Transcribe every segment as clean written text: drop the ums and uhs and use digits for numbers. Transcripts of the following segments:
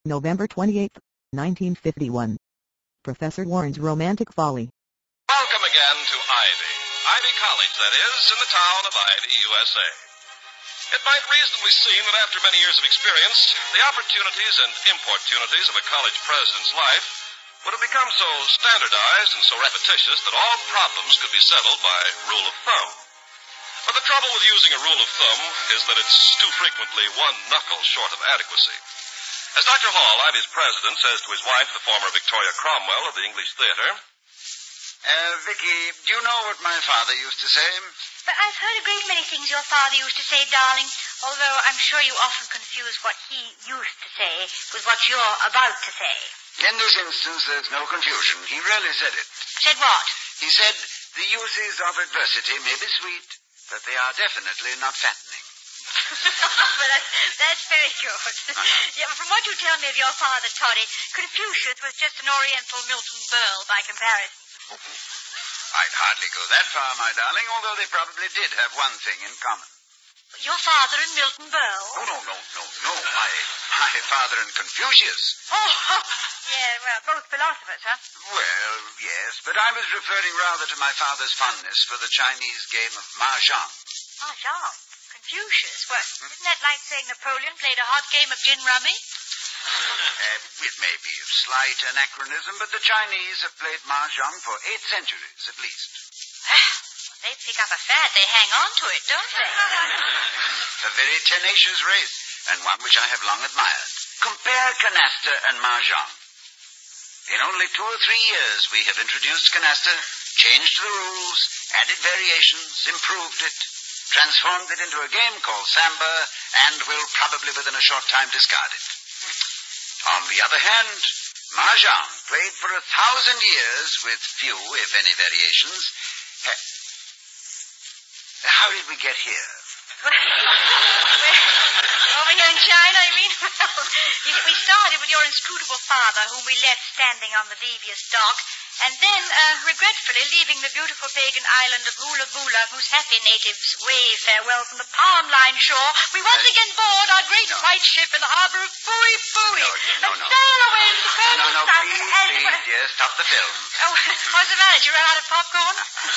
November 28, 1951. Professor Warren's Romantic Folly. Welcome again to Ivy. Ivy College, that is, in the town of Ivy, USA. It might reasonably seem that after many years of experience, the opportunities and importunities of a college president's life would have become so standardized and so repetitious that all problems could be settled by rule of thumb. But the trouble with using a rule of thumb is that it's too frequently one knuckle short of adequacy. As Dr. Hall, Ivy's president, says to his wife, the former Victoria Cromwell of the English Theater, Vicky, do you know what my father used to say? But I've heard a great many things your father used to say, darling, although I'm sure you often confuse what he used to say with what you're about to say. In this instance, there's no confusion. He really said it. Said what? He said, the uses of adversity may be sweet, but they are definitely not fattening. Well, that's very good. Yeah, but from what you tell me of your father, Toddy, Confucius was just an Oriental Milton Berle by comparison. I'd hardly go that far, my darling, although they probably did have one thing in common. Your father and Milton Berle? Oh, no. My father and Confucius. Oh, yeah, well, both philosophers, huh? Well, yes, but I was referring rather to my father's fondness for the Chinese game of mahjong. Mahjong? Confucius? Well, isn't that like saying Napoleon played a hot game of gin rummy? It may be a slight anachronism, but the Chinese have played mahjong for 8 centuries at least. When they pick up a fad, they hang on to it, don't they? A very tenacious race, and one which I have long admired. Compare canasta and mahjong. In only 2 or 3 years, we have introduced canasta, changed the rules, added variations, improved it, transformed it into a game called samba, and will probably within a short time discard it. On the other hand, mahjong, played for 1,000 years with few, if any, variations. How did we get here? Over here in China, I mean? Well, we started with your inscrutable father, whom we left standing on the devious dock, and then, regretfully, leaving the beautiful pagan island of Hula Bula, whose happy natives wave farewell from the palm line shore, we once again board our great white ship in the harbor of Fui Fui. No. Sail away into the perfect No, sun. please, yes, stop the film. Oh, what's the matter? Did you run out of popcorn?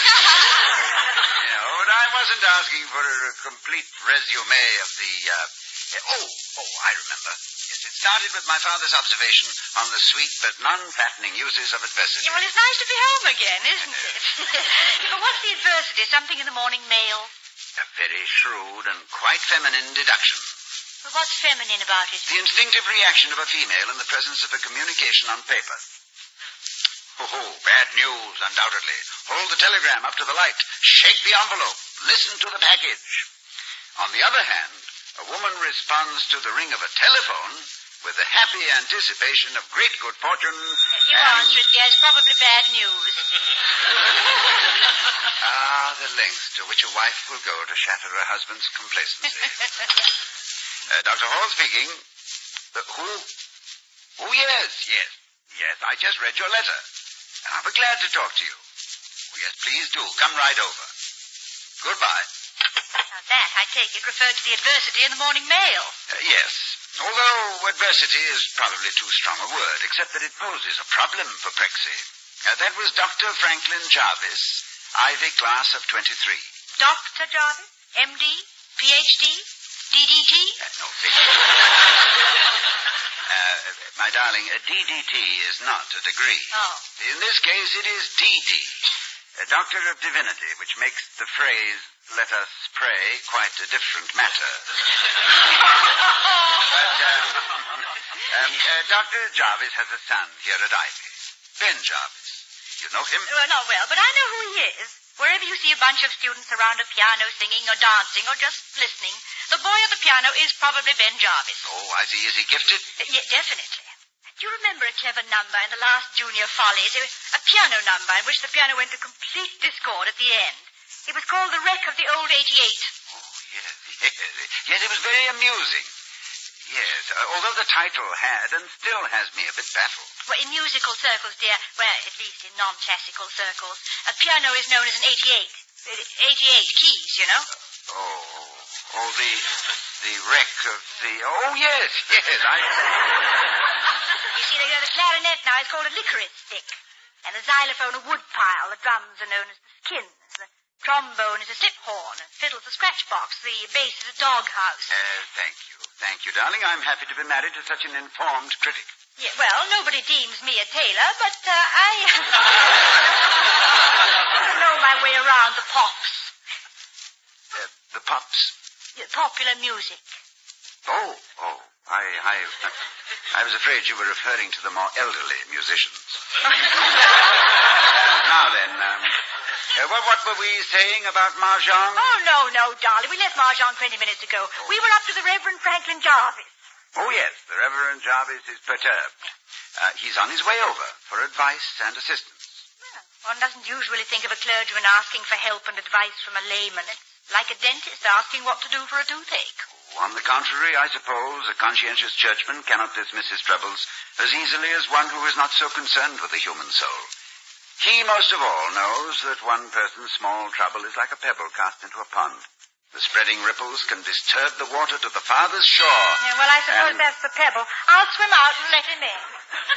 But I wasn't asking for a complete resume of the, I remember. Yes, it started with my father's observation on the sweet but non-fattening uses of adversity. Yeah, well, it's nice to be home again, isn't it? But what's the adversity? Something in the morning mail? A very shrewd and quite feminine deduction. Well, what's feminine about it? The instinctive reaction of a female in the presence of a communication on paper. Oh, bad news, undoubtedly. Hold the telegram up to the light. Shake the envelope. Listen to the package. On the other hand, a woman responds to the ring of a telephone with the happy anticipation of great good fortune. You answered, yes, probably bad news. The lengths to which a wife will go to shatter her husband's complacency. Dr. Hall speaking. Who? Oh, yes. I just read your letter. And I'll be glad to talk to you. Oh, yes, please do. Come right over. Goodbye. Now that, I take it, referred to the adversity in the morning mail. Yes. Although adversity is probably too strong a word, except that it poses a problem for Prexy. That was Dr. Franklin Jarvis, Ivy class of 23. Dr. Jarvis? MD? PhD? DDT? No, my darling, a DDT is not a degree. Oh. In this case, it is DD, a Doctor of Divinity, which makes the phrase, let us pray, quite a different matter. But Dr. Jarvis has a son here at Ivy, Ben Jarvis. You know him? Well, not well, but I know who he is. Wherever you see a bunch of students around a piano singing or dancing or just listening, the boy at the piano is probably Ben Jarvis. Oh, I see. Is he gifted? Yeah, definitely. Do you remember a clever number in the last Junior Follies? A piano number in which the piano went to complete discord at the end. It was called The Wreck of the Old 88. Oh, yes. Yes, it was very amusing. Yes, although the title had and still has me a bit baffled. Well, in musical circles, dear, well, at least in non-classical circles, a piano is known as an 88. 88 keys, you know. The the wreck of the... Oh, yes, You see, the clarinet now is called a licorice stick. And the xylophone a wood pile. The drums are known as the skins. The trombone is a slip horn. And fiddle's a scratch box. The bass is a dog house. Thank you. Thank you, darling. I'm happy to be married to such an informed critic. Yeah, well, nobody deems me a tailor, but I know my way around the pops. The pops? Yeah, popular music. Oh. I was afraid you were referring to the more elderly musicians. Now then, what were we saying about Mahjong? Oh, no, darling. We left Mahjong 20 minutes ago. We were up to the Reverend Franklin Jarvis. Oh, yes, the Reverend Jarvis is perturbed. He's on his way over for advice and assistance. Well, one doesn't usually think of a clergyman asking for help and advice from a layman. It's like a dentist asking what to do for a toothache. On the contrary, I suppose a conscientious churchman cannot dismiss his troubles as easily as one who is not so concerned with the human soul. He most of all knows that one person's small trouble is like a pebble cast into a pond. The spreading ripples can disturb the water to the farthest shore. Yeah, well, I suppose that's the pebble. I'll swim out and let him in.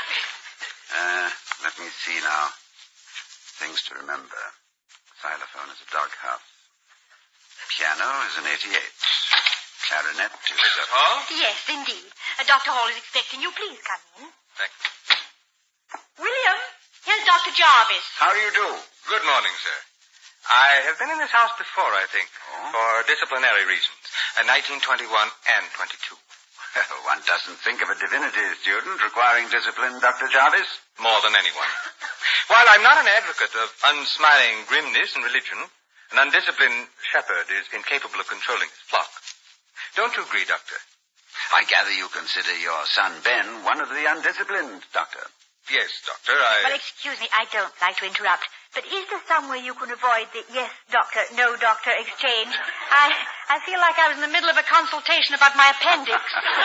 Let me see now. Things to remember. Xylophone is a doghouse. Piano is an 88. Clarinet is Mrs. Hall? Yes, indeed. Dr. Hall is expecting you. Please come in. Thank you. William, here's Dr. Jarvis. How do you do? Good morning, sir. I have been in this house before, I think, for disciplinary reasons. 1921 and 22. One doesn't think of a divinity student requiring discipline, Dr. Jarvis. More than anyone. While I'm not an advocate of unsmiling grimness in religion, an undisciplined shepherd is incapable of controlling his flock. Don't you agree, Doctor? I gather you consider your son Ben one of the undisciplined, Doctor. Yes, Doctor, Well, excuse me, I don't like to interrupt, but is there some way you can avoid the yes, doctor, no, doctor exchange? I feel like I was in the middle of a consultation about my appendix.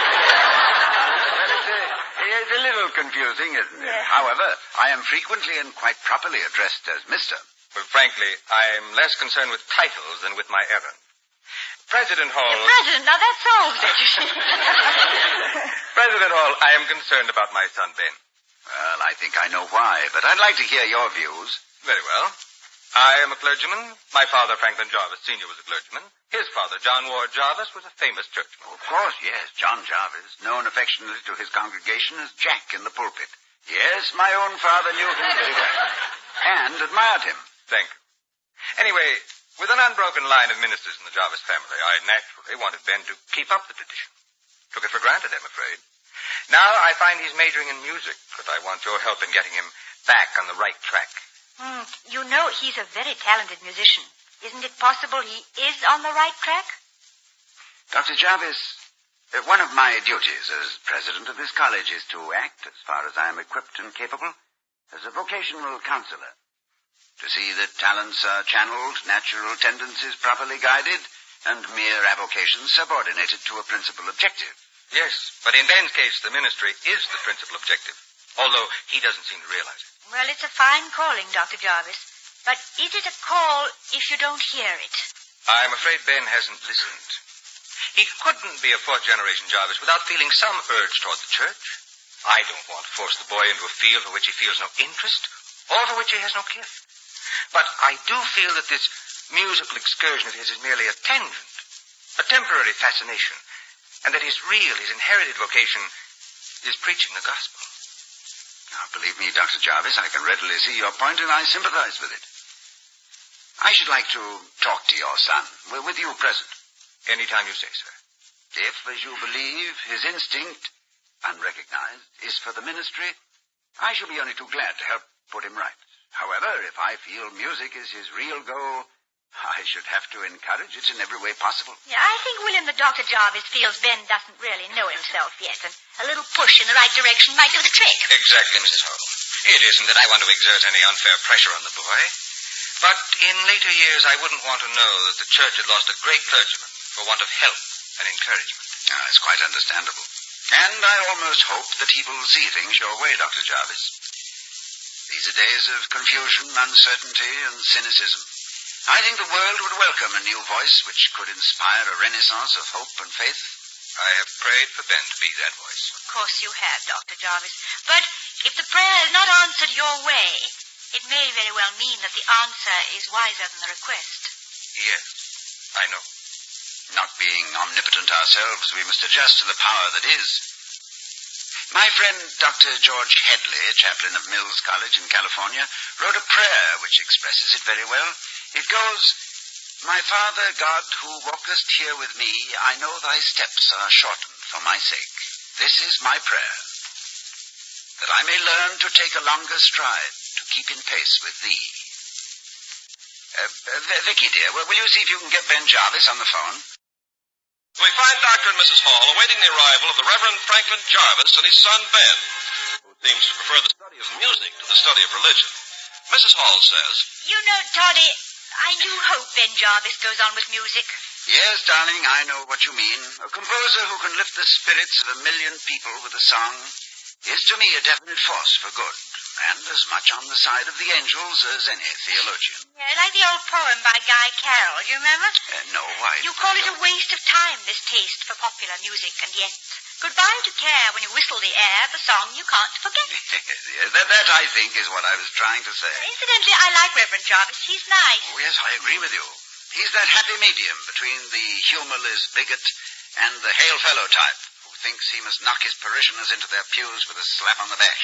Well, it's a little confusing, isn't it? Yes. However, I am frequently and quite properly addressed as Mr. Well, frankly, I'm less concerned with titles than with my errand. President Hall... President, now that solves it. President Hall, I am concerned about my son, Ben. Well, I think I know why, but I'd like to hear your views. Very well. I am a clergyman. My father, Franklin Jarvis Sr., was a clergyman. His father, John Ward Jarvis, was a famous churchman. Of course, yes, John Jarvis, known affectionately to his congregation as Jack in the pulpit. Yes, my own father knew him very well, and admired him. Thank you. Anyway, with an unbroken line of ministers in the Jarvis family, I naturally wanted Ben to keep up the tradition. Took it for granted, I'm afraid. Now I find he's majoring in music, but I want your help in getting him back on the right track. You know, he's a very talented musician. Isn't it possible he is on the right track? Dr. Jarvis, one of my duties as president of this college is to act, as far as I am equipped and capable, as a vocational counselor. To see that talents are channeled, natural tendencies properly guided, and mere avocations subordinated to a principal objective. Yes, but in Ben's case, the ministry is the principal objective, although he doesn't seem to realize it. Well, it's a fine calling, Dr. Jarvis. But is it a call if you don't hear it? I'm afraid Ben hasn't listened. He couldn't be a fourth-generation Jarvis without feeling some urge toward the church. I don't want to force the boy into a field for which he feels no interest, or for which he has no gift. But I do feel that this musical excursion of his is merely a tangent, a temporary fascination, and that his inherited vocation is preaching the gospel. Now, believe me, Dr. Jarvis, I can readily see your point, and I sympathize with it. I should like to talk to your son. We're with you present. Any time you say, sir. If, as you believe, his instinct, unrecognized, is for the ministry, I shall be only too glad to help put him right. However, if I feel music is his real goal, I should have to encourage it in every way possible. Yeah, I think William the Dr. Jarvis feels Ben doesn't really know himself yet, and a little push in the right direction might do the trick. Exactly, Mrs. Hall. It isn't that I want to exert any unfair pressure on the boy, but in later years I wouldn't want to know that the church had lost a great clergyman for want of help and encouragement. It's quite understandable. And I almost hope that he will see things your way, Dr. Jarvis. These are days of confusion, uncertainty, and cynicism. I think the world would welcome a new voice which could inspire a renaissance of hope and faith. I have prayed for Ben to be that voice. Of course you have, Dr. Jarvis. But if the prayer is not answered your way, it may very well mean that the answer is wiser than the request. Yes, I know. Not being omnipotent ourselves, we must adjust to the power that is. My friend Dr. George Headley, chaplain of Mills College in California, wrote a prayer which expresses it very well. It goes, "My Father God, who walkest here with me, I know thy steps are shortened for my sake. This is my prayer, that I may learn to take a longer stride, to keep in pace with thee." Vicky, dear, will you see if you can get Ben Jarvis on the phone? We find Dr. and Mrs. Hall awaiting the arrival of the Reverend Franklin Jarvis and his son Ben, who seems to prefer the study of music to the study of religion. Mrs. Hall says, You know, Toddy, I do hope Ben Jarvis goes on with music. Yes, darling, I know what you mean. A composer who can lift the spirits of 1 million people with a song is to me a definite force for good, and as much on the side of the angels as any theologian. Yeah, like the old poem by Guy Carroll, do you remember? No, why? You call it a waste of time, this taste for popular music, and yet goodbye to care when you whistle the air, the song you can't forget. Yes, that I think is what I was trying to say. Incidentally, I like Reverend Jarvis. He's nice. Oh, yes, I agree with you. He's that happy medium between the humorless bigot and the hail fellow type, who thinks he must knock his parishioners into their pews with a slap on the back.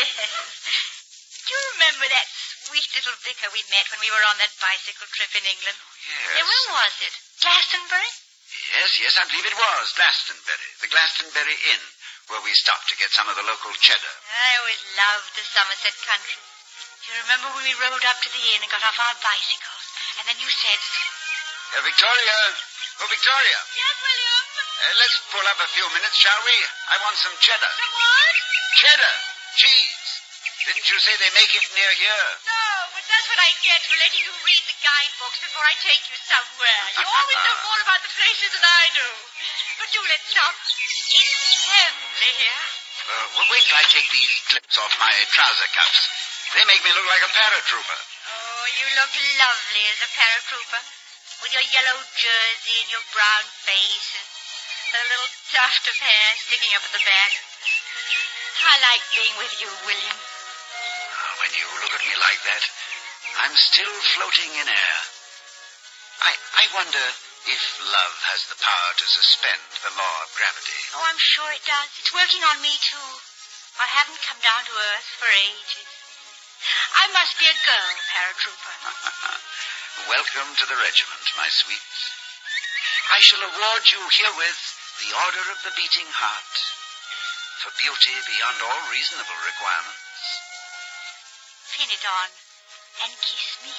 Do you remember that sweet little vicar we met when we were on that bicycle trip in England? Yes. Yeah, where was it? Glastonbury? Yes, I believe it was Glastonbury, the Glastonbury Inn, where we stopped to get some of the local cheddar. I always loved the Somerset country. Do you remember when we rode up to the inn and got off our bicycles? And then you said... Victoria! Oh, Victoria! Yes, William? Let's pull up a few minutes, shall we? I want some cheddar. Some what? Cheddar! Cheese! Didn't you say they make it near here? No, but that's what I get for letting you read the guidebooks before I take you somewhere. You always know more about the places than I do. But do let's stop. It's heavenly here. Wait till I take these clips off my trouser cuffs. They make me look like a paratrooper. Oh, you look lovely as a paratrooper. With your yellow jersey and your brown face and a little tuft of hair sticking up at the back. I like being with you, William. When you look at me like that, I'm still floating in air. I wonder if love has the power to suspend the law of gravity. Oh, I'm sure it does. It's working on me, too. I haven't come down to earth for ages. I must be a girl paratrooper. Welcome to the regiment, my sweet. I shall award you herewith the Order of the Beating Heart for beauty beyond all reasonable requirements. Pin it on and kiss me.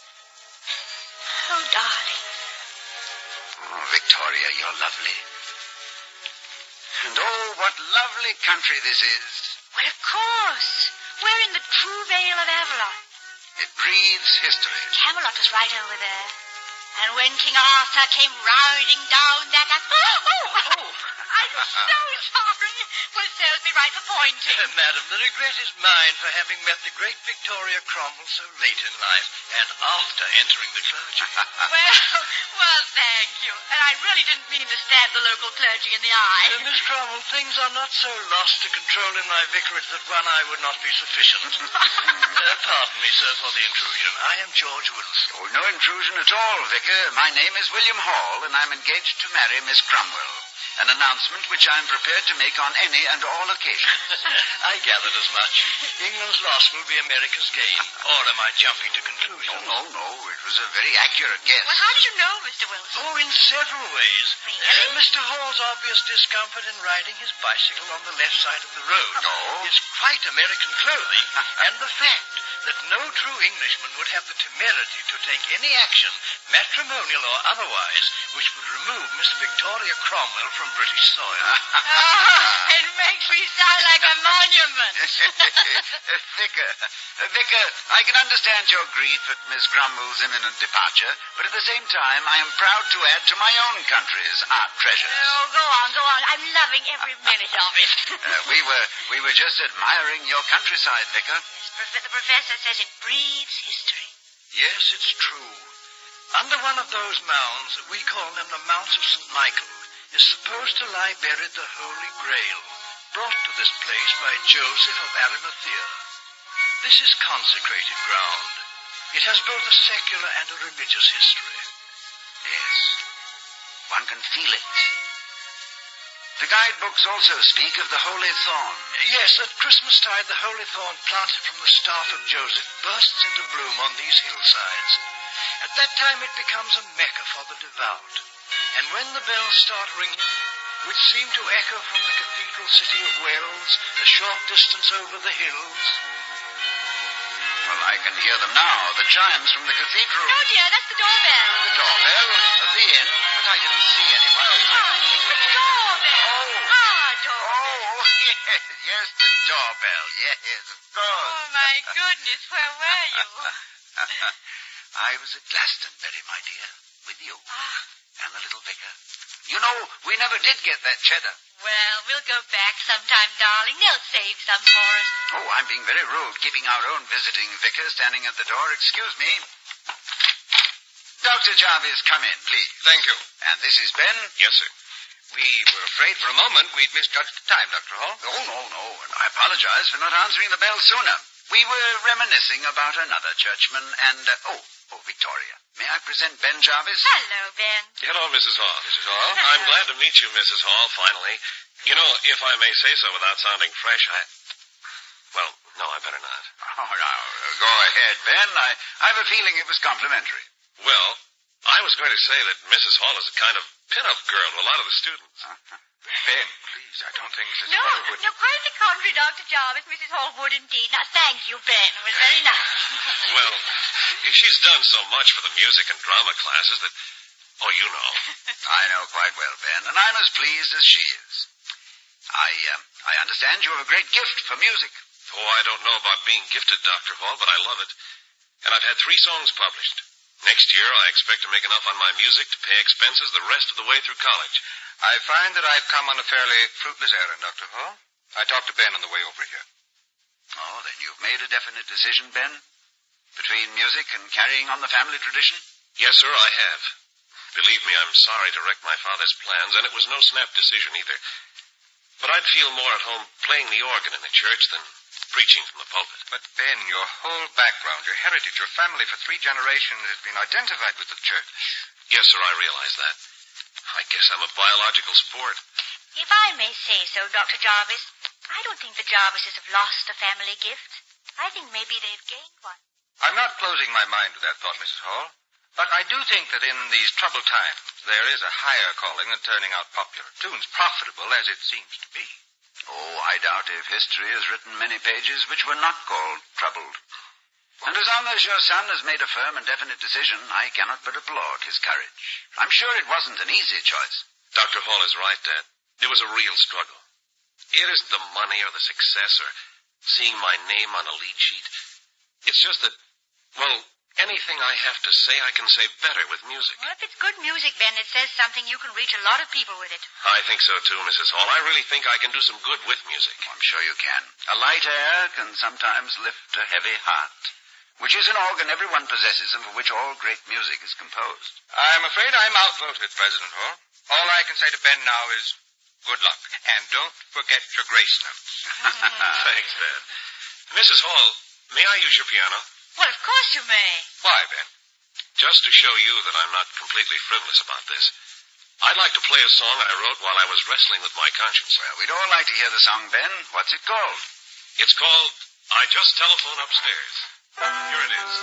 Oh, darling. Oh, Victoria, you're lovely. And oh, what lovely country this is. Well, of course. We're in the true Vale of Avalon. It breathes history. Camelot is right over there. And when King Arthur came riding down that... Oh! I'm so sorry. Well, it serves me right for pointing. Madam, the regret is mine for having met the great Victoria Cromwell so late in life and after entering the clergy. Well, thank you. And I really didn't mean to stab the local clergy in the eye. Miss Cromwell, things are not so lost to control in my vicarage that one eye would not be sufficient. Pardon me, sir, for the intrusion. I am George Wilson. Oh, no intrusion at all, Vicar. My name is William Hall, and I'm engaged to marry Miss Cromwell. An announcement which I'm prepared to make on any and all occasions. I gathered as much. England's loss will be America's gain. Or am I jumping to conclusions? No. It was a very accurate guess. Well, how did you know, Mr. Wilson? Oh, in several ways. Really? Mr. Hall's obvious discomfort in riding his bicycle on the left side of the road is quite American clothing, and the fact that no true Englishman would have the temerity to take any action, matrimonial or otherwise, which would remove Miss Victoria Cromwell from British soil. It makes me sound like a monument. Vicar, I can understand your grief at Miss Cromwell's imminent departure, but at the same time, I am proud to add to my own country's art treasures. Oh, go on. I'm loving every minute of it. We were just admiring your countryside, Vicar. The professor says it breathes history. Yes, it's true. Under one of those mounds, we call them the Mounts of St. Michael, is supposed to lie buried the Holy Grail, brought to this place by Joseph of Arimathea. This is consecrated ground. It has both a secular and a religious history. Yes. One can feel it. The guidebooks also speak of the Holy Thorn. Yes, at Christmastide, the Holy Thorn planted from the staff of Joseph bursts into bloom on these hillsides. At that time, it becomes a mecca for the devout. And when the bells start ringing, which seem to echo from the cathedral city of Wells, a short distance over the hills. Well, I can hear them now, the chimes from the cathedral. No, dear, that's the doorbell. The doorbell of the inn, but I didn't see anyone. Oh, honey, it's the doorbell. Oh. Our doorbell. Oh, yes, the doorbell. Yes, of course. Oh, my goodness, where were you? I was at Glastonbury, my dear, with you Ah, and the little vicar. You know, we never did get that cheddar. well, we'll go back sometime, darling. They'll save some for us. Oh, I'm being very rude, keeping our own visiting vicar standing at the door. Excuse me. Dr. Jarvis, come in, please. Thank you. And this is Ben? Yes, sir. We were afraid for a moment we'd misjudged the time, Dr. Hall. Oh, no. And I apologize for not answering the bell sooner. We were reminiscing about another churchman and, Victoria. May I present Ben Jarvis? Hello, Ben. Hello, Mrs. Hall. Mrs. Hall? I'm glad to meet you, Mrs. Hall, finally. You know, if I may say so without sounding fresh, Well, no, I better not. Oh, now, go ahead, Ben. I have a feeling it was complimentary. Well, I was going to say that Mrs. Hall is a kind of pin-up girl to a lot of the students. Ben, please, I don't think Mrs. No, Hall would... no, quite the contrary, Dr. Jarvis. Mrs. Hall would indeed. Now, thank you, Ben. It was very nice. Well, she's done so much for the music and drama classes that, you know. I know quite well, Ben, and I'm as pleased as she is. I understand you have a great gift for music. Oh, I don't know about being gifted, Dr. Hall, but I love it. And I've had 3 songs published. Next year, I expect to make enough on my music to pay expenses the rest of the way through college. I find that I've come on a fairly fruitless errand, Dr. Hall. I talked to Ben on the way over here. Oh, then you've made a definite decision, Ben? Between music and carrying on the family tradition? Yes, sir, I have. Believe me, I'm sorry to wreck my father's plans, and it was no snap decision either. But I'd feel more at home playing the organ in the church than preaching from the pulpit. But, Ben, your whole background, your heritage, your family for 3 generations has been identified with the church. Yes, sir, I realize that. I guess I'm a biological sport. If I may say so, Dr. Jarvis, I don't think the Jarvises have lost a family gift. I think maybe they've gained one. I'm not closing my mind to that thought, Mrs. Hall. But I do think that in these troubled times, there is a higher calling than turning out popular tunes, profitable as it seems to be. Oh, I doubt if history has written many pages which were not called troubled. And as long as your son has made a firm and definite decision, I cannot but applaud his courage. I'm sure it wasn't an easy choice. Dr. Hall is right, Dad. It was a real struggle. It isn't the money or the success or seeing my name on a lead sheet. It's just that, anything I have to say, I can say better with music. Well, if it's good music, Ben, it says something, you can reach a lot of people with it. I think so, too, Mrs. Hall. I really think I can do some good with music. I'm sure you can. A light air can sometimes lift a heavy heart, which is an organ everyone possesses and for which all great music is composed. I'm afraid I'm outvoted, President Hall. All I can say to Ben now is good luck. And don't forget your grace notes. Thanks, Dad. Mrs. Hall, may I use your piano? Well, of course you may. Why, Ben? Just to show you that I'm not completely frivolous about this. I'd like to play a song I wrote while I was wrestling with my conscience. Well, we'd all like to hear the song, Ben. What's it called? It's called I Just Telephone Upstairs. Here it is.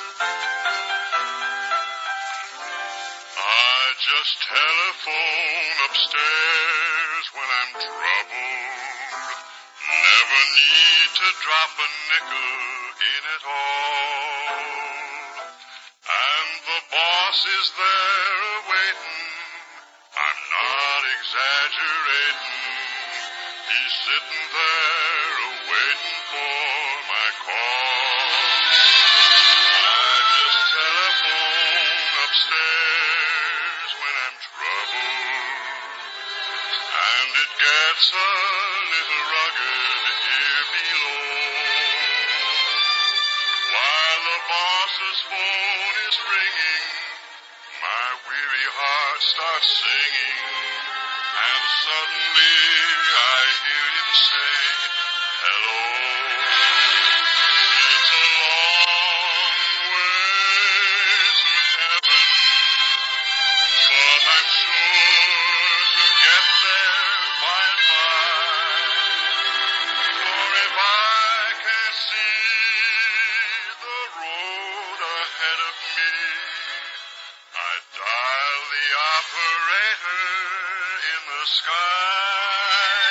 I just telephone upstairs when I'm troubled. Never need to drop a nickel in at all. And the boss is there awaiting. I'm not exaggerating. He's sitting there waiting for my call. I just telephone upstairs when I'm troubled. And it gets a little rugged here below. While the boss's phone is ringing, heart starts singing, and suddenly I hear him say, hello. It's a long way to heaven, but I'm sure to get there by and by. For if I can see the road ahead of me, I dial the operator in the sky.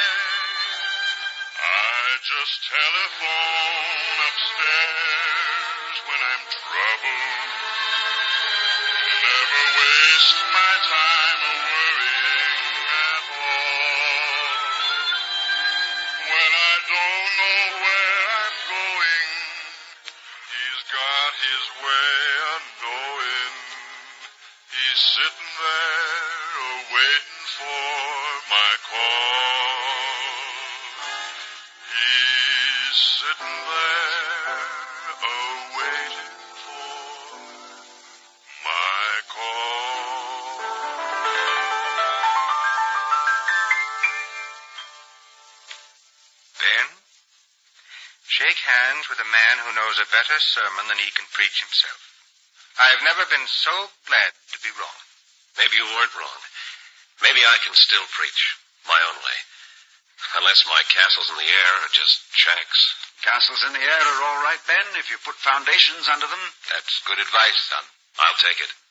I just telephone upstairs when I'm troubled. Never waste my time worrying at all. When I don't know where I'm going, he's got his way of knowing. He's sitting there waiting for my call. He's sitting there waiting for my call. Ben, shake hands with a man who knows a better sermon than he can preach himself. I've never been so glad to be wrong. Maybe you weren't wrong. Maybe I can still preach my own way. Unless my castles in the air are just shacks. Castles in the air are all right, Ben, if you put foundations under them. That's good advice, son. I'll take it.